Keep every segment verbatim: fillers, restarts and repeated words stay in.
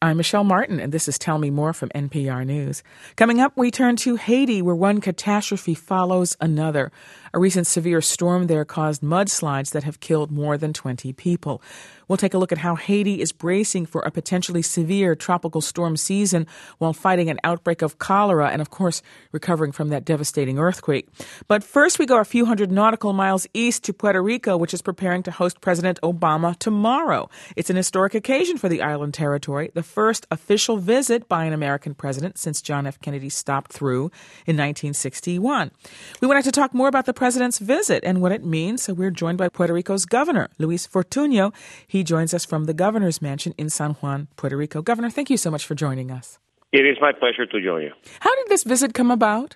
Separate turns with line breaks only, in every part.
I'm Michelle Martin, and this is Tell Me More from N P R News. Coming up, we turn to Haiti, where one catastrophe follows another. A recent severe storm there caused mudslides that have killed more than twenty people. We'll take a look at how Haiti is bracing for a potentially severe tropical storm season while fighting an outbreak of cholera and, of course, recovering from that devastating earthquake. But first, we go a few hundred nautical miles east to Puerto Rico, which is preparing to host President Obama tomorrow. It's an historic occasion for the island territory, the first official visit by an American president since John F. Kennedy stopped through in nineteen sixty-one. We wanted to talk more about the president's visit and what it means, so we're joined by Puerto Rico's governor, Luis Fortuño. He joins us from the governor's mansion in San Juan, Puerto Rico. Governor, thank you so much for joining us.
It is my pleasure to join you.
How did this visit come about?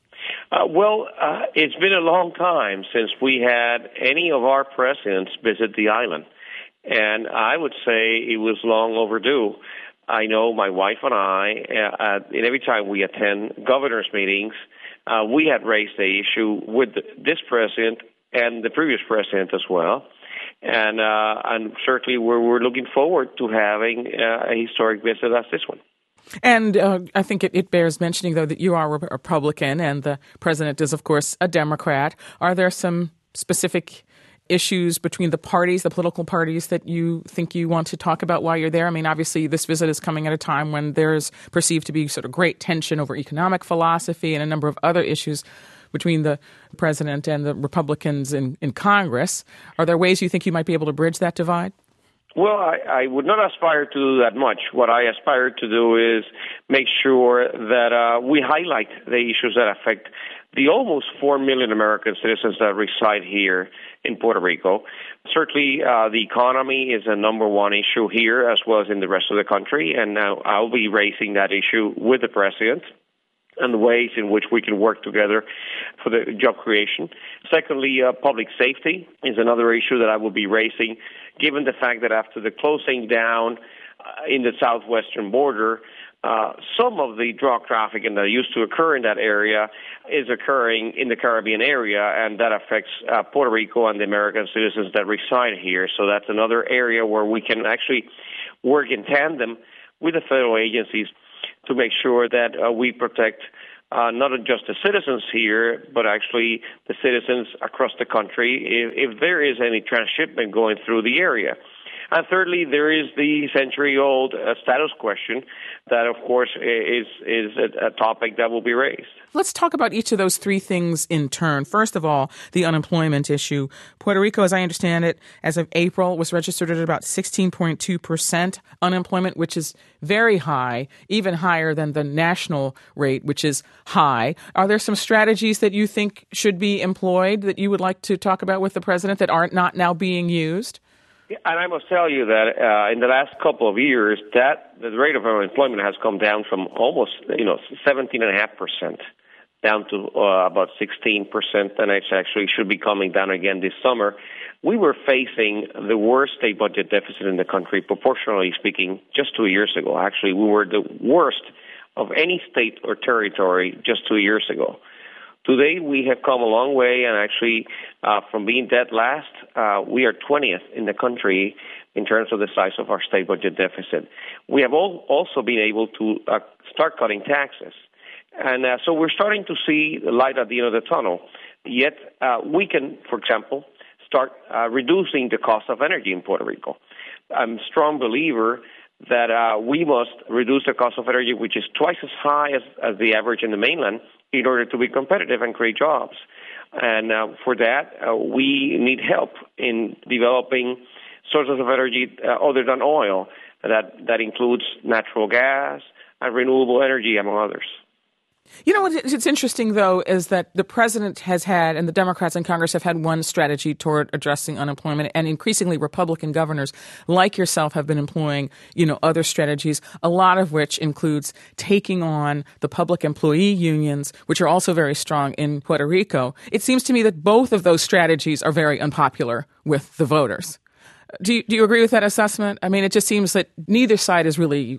Uh, well, uh, it's been a long time since we had any of our presidents visit the island, and I would say it was long overdue. I know my wife and I, uh, and every time we attend governor's meetings, uh, we had raised the issue with this president and the previous president as well. And uh, and certainly we're, we're looking forward to having uh, a historic visit as this one.
And uh, I think it, it bears mentioning, though, that you are a Republican and the president is, of course, a Democrat. Are there some specific issues between the parties, the political parties, that you think you want to talk about while you're there? I mean, obviously, this visit is coming at a time when there's perceived to be sort of great tension over economic philosophy and a number of other issues between the president and the Republicans in, in Congress. Are there ways you think you might be able to bridge that divide?
Well, I, I would not aspire to do that much. What I aspire to do is make sure that uh, we highlight the issues that affect the almost four million American citizens that reside here in Puerto Rico. Certainly, uh, the economy is a number one issue here as well as in the rest of the country, and uh, I'll be raising that issue with the president and the ways in which we can work together for the job creation. Secondly, uh, public safety is another issue that I will be raising, given the fact that after the closing down uh, in the southwestern border, uh, some of the drug trafficking that used to occur in that area is occurring in the Caribbean area, and that affects uh, Puerto Rico and the American citizens that reside here. So that's another area where we can actually work in tandem with the federal agencies to make sure that uh, we protect uh, not just the citizens here, but actually the citizens across the country if, if there is any transshipment going through the area. And thirdly, there is the century-old uh, status question that, of course, is is a, a topic that will be raised.
Let's talk about each of those three things in turn. First of all, the unemployment issue. Puerto Rico, as I understand it, as of April, was registered at about sixteen point two percent unemployment, which is very high, even higher than the national rate, which is high. Are there some strategies that you think should be employed that you would like to talk about with the president that aren't not now being used?
And I must tell you that uh, in the last couple of years, that the rate of unemployment has come down from almost, you know, seventeen point five percent down to uh, about sixteen percent, and it actually should be coming down again this summer. We were facing the worst state budget deficit in the country, proportionally speaking, just two years ago. Actually, we were the worst of any state or territory just two years ago. Today, we have come a long way, and actually, uh, from being dead last, uh, we are twentieth in the country in terms of the size of our state budget deficit. We have all also been able to uh, start cutting taxes. And uh, so we're starting to see the light at the end of the tunnel. Yet, uh, we can, for example, start uh, reducing the cost of energy in Puerto Rico. I'm a strong believer that uh, we must reduce the cost of energy, which is twice as high as, as the average in the mainland, in order to be competitive and create jobs. And uh, for that, uh, we need help in developing sources of energy uh, other than oil. That, that includes natural gas and renewable energy, among others.
You know, what's interesting, though, is that the president has had, and the Democrats in Congress have had one strategy toward addressing unemployment, and increasingly Republican governors like yourself have been employing, you know, other strategies, a lot of which includes taking on the public employee unions, which are also very strong in Puerto Rico. It seems to me that both of those strategies are very unpopular with the voters. Do you, do you agree with that assessment? I mean, it just seems that neither side is really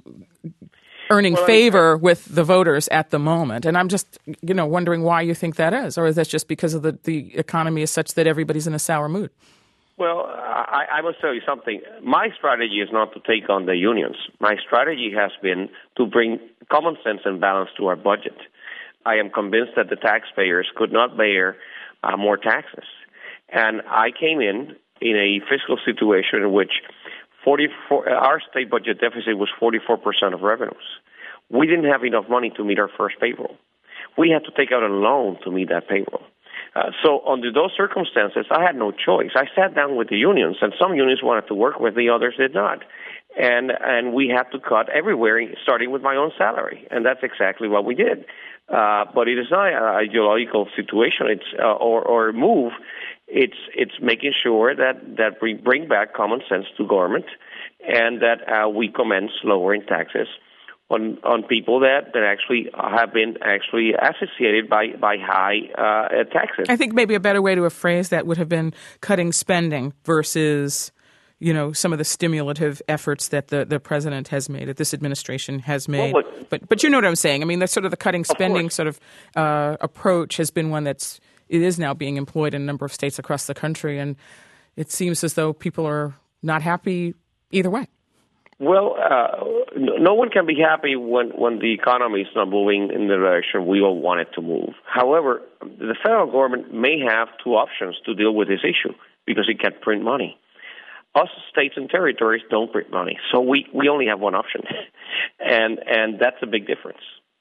earning well, favor with the voters at the moment. And I'm just, you know, wondering why you think that is. Or is that just because of the, the economy is such that everybody's in a sour mood?
Well, I, I must tell you something. My strategy is not to take on the unions. My strategy has been to bring common sense and balance to our budget. I am convinced that the taxpayers could not bear uh, more taxes. And I came in in a fiscal situation in which forty-four, our state budget deficit was forty-four percent of revenues. We didn't have enough money to meet our first payroll. We had to take out a loan to meet that payroll. Uh, so under those circumstances, I had no choice. I sat down with the unions, and some unions wanted to work with, the others did not. And and we had to cut everywhere, starting with my own salary. And that's exactly what we did. Uh, but it is not an ideological situation it's uh, or, or move. It's it's making sure that, that we bring back common sense to government and that uh, we commence lowering taxes on on people that, that actually have been actually associated by, by high uh, taxes.
I think maybe a better way to have phrased that would have been cutting spending versus, you know, some of the stimulative efforts that the, the president has made, that this administration has made. Well, but, but but you know what I'm saying. I mean, that's sort of the cutting spending sort of uh, approach has been one that's, it is now being employed in a number of states across the country. And it seems as though people are not happy either way.
Well, uh, no one can be happy when, when the economy is not moving in the direction we all want it to move. However, the federal government may have two options to deal with this issue because it can print money. Us states and territories don't print money, so we, we only have one option, and and that's a big difference.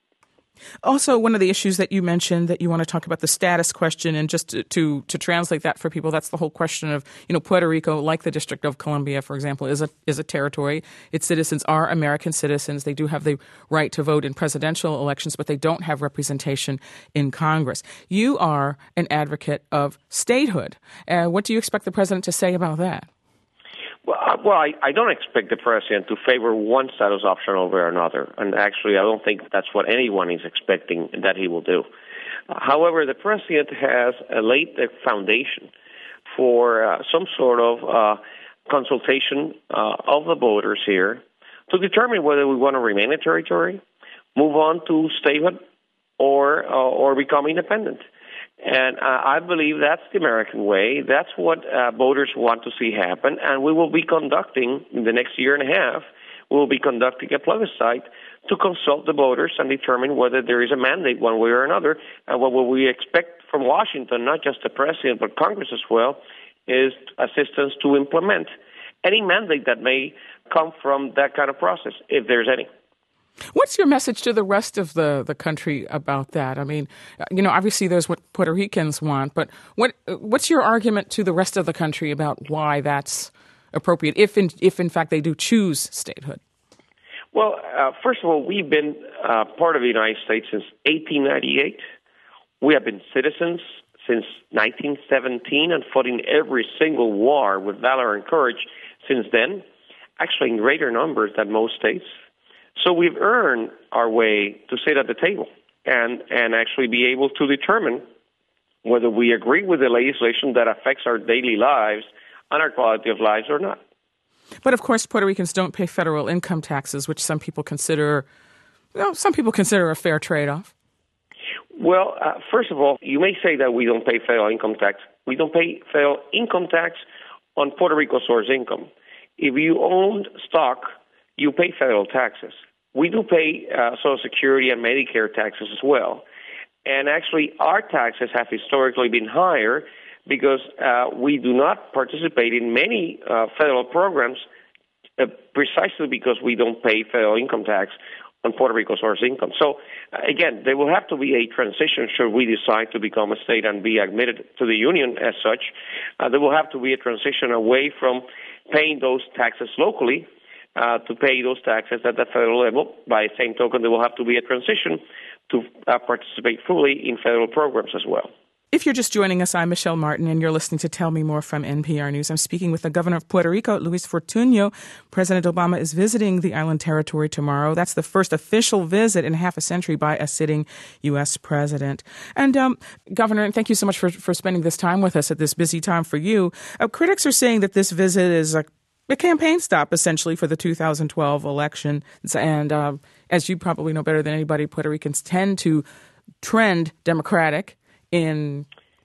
Also, one of the issues that you mentioned that you want to talk about, the status question, and just to, to to translate that for people, that's the whole question of, you know, Puerto Rico, like the District of Columbia, for example, is a is a territory. Its citizens are American citizens. They do have the right to vote in presidential elections, but they don't have representation in Congress. You are an advocate of statehood. Uh, what do you expect the president to say about that?
Well, well I, I don't expect the president to favor one status option over another. And actually, I don't think that's what anyone is expecting that he will do. Uh, however, the president has uh, laid the foundation for uh, some sort of uh, consultation uh, of the voters here to determine whether we want to remain a territory, move on to statehood, or, uh, or become independent. And uh, I believe that's the American way. That's what uh, voters want to see happen. And we will be conducting, in the next year and a half, we will be conducting a plebiscite to consult the voters and determine whether there is a mandate one way or another. And what we expect from Washington, not just the president, but Congress as well, is assistance to implement any mandate that may come from that kind of process, if there's any.
What's your message to the rest of the, the country about that? I mean, you know, obviously there's what Puerto Ricans want, but what what's your argument to the rest of the country about why that's appropriate, if in, if in fact they do choose statehood?
Well, uh, first of all, we've been uh, part of the United States since eighteen ninety-eight. We have been citizens since nineteen seventeen and fought in every single war with valor and courage since then, actually in greater numbers than most states. So we've earned our way to sit at the table and, and actually be able to determine whether we agree with the legislation that affects our daily lives and our quality of lives or not.
But of course, Puerto Ricans don't pay federal income taxes, which some people consider, well, some people consider a fair trade-off.
Well, uh, first of all, you may say that we don't pay federal income tax. We don't pay federal income tax on Puerto Rico source income. If you own stock, you pay federal taxes. We do pay uh, Social Security and Medicare taxes as well. And actually, our taxes have historically been higher because uh, we do not participate in many uh, federal programs uh, precisely because we don't pay federal income tax on Puerto Rico source income. So, uh, again, there will have to be a transition should we decide to become a state and be admitted to the union as such. Uh, there will have to be a transition away from paying those taxes locally Uh, to pay those taxes at the federal level. By the same token, there will have to be a transition to uh, participate fully in federal programs as well.
If you're just joining us, I'm Michelle Martin, and you're listening to Tell Me More from N P R News. I'm speaking with the governor of Puerto Rico, Luis Fortuño. President Obama is visiting the island territory tomorrow. That's the first official visit in half a century by a sitting U S president. And, um, Governor, and thank you so much for, for spending this time with us at this busy time for you. Uh, critics are saying that this visit is a A campaign stop, essentially, for the two thousand twelve election. And uh, as you probably know better than anybody, Puerto Ricans tend to trend Democratic in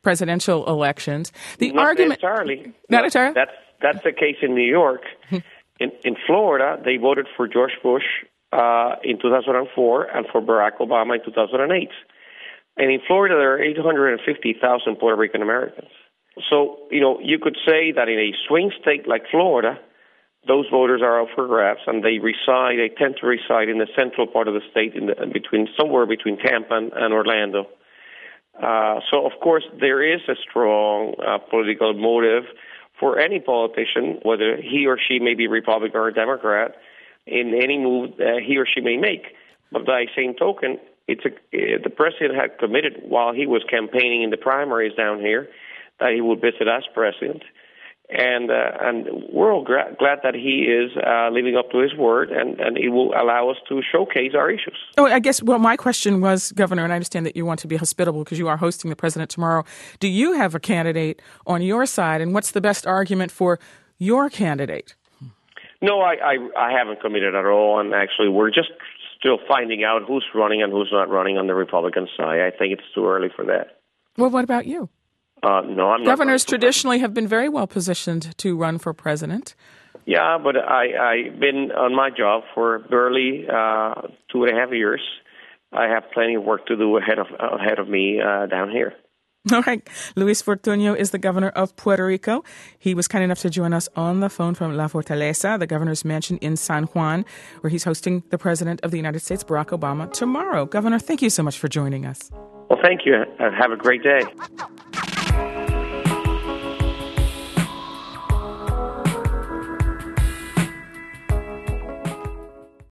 presidential elections. The
not
argument
entirely.
Not entirely.
That's that's the case in New York. in in Florida, they voted for George Bush uh, in two thousand four and for Barack Obama in two thousand eight. And in Florida, there are eight hundred fifty thousand Puerto Rican Americans. So, you know, you could say that in a swing state like Florida, those voters are up for grabs, and they reside, they tend to reside in the central part of the state, in the, between somewhere between Tampa and, and Orlando. Uh, so, of course, there is a strong uh, political motive for any politician, whether he or she may be Republican or Democrat, in any move uh, he or she may make. But by the same token, it's a, uh, the president had committed while he was campaigning in the primaries down here that he would visit as president. And uh, and we're all gra- glad that he is uh, living up to his word, and, and it will allow us to showcase our issues.
Oh, I guess, well, my question was, Governor, and I understand that you want to be hospitable because you are hosting the president tomorrow. Do you have a candidate on your side, and what's the best argument for your candidate?
No, I, I, I haven't committed at all, and actually we're just still finding out who's running and who's not running on the Republican side. I think it's too early for that.
Well, what about you?
Uh, no, I'm not.
Governors traditionally have been very well positioned to run for president.
Yeah, but I, I've been on my job for barely uh, two and a half years. I have plenty of work to do ahead of ahead of me uh, down here.
All right. Luis Fortuño is the governor of Puerto Rico. He was kind enough to join us on the phone from La Fortaleza, the governor's mansion in San Juan, where he's hosting the president of the United States, Barack Obama, tomorrow. Governor, thank you so much for joining us.
Well, thank you. Have a great day.